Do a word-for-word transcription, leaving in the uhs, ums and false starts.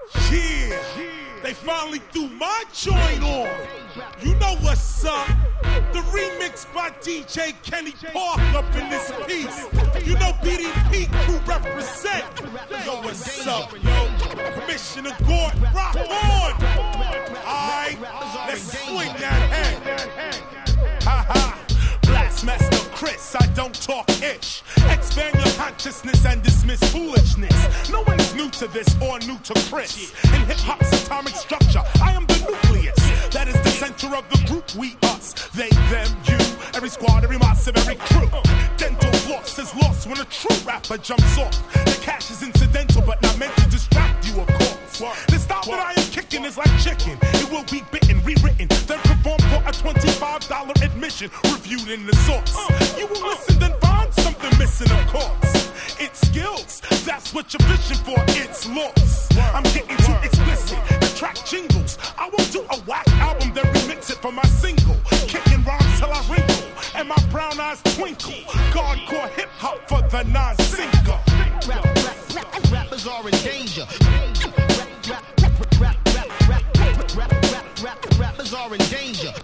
Yeah, they finally threw my joint on. You know what's up? The remix by D J Kenny Park up in this piece. You know B D P crew represent. Yo, what's up, yo? Commissioner Gordon, rock on. Alright, let's swing that head. Ha ha. Blastmaster Chris, I don't talk ish. Expand your consciousness and dismiss foolishness. No one is new to this or new to Chris. In hip-hop's atomic structure, I am the nucleus. That is the center of the group, we, us. They, them, you, every squad, every moss, every crew. Dental floss is lost when a true rapper jumps off. The cash is incidental, but not meant to distract you, of course. The style that I am kicking is like chicken. It will be bitten, rewritten, then performed for a twenty-five dollar admission, reviewed in the source. You will listen, then find something missing, of course. It's skills, that's what you're fishing for, it's lost. I'm getting too explicit, the track jingles. I won't do a whack album, then remix it for my single. Kicking rhymes till I wrinkle, and my brown eyes twinkle. Hardcore hip-hop for the non-sinker. Rap, rap, rap, rappers are in danger. Rap, rap, rap, rap, rap, rap, rap, rap, rap, rap, rappers are in danger.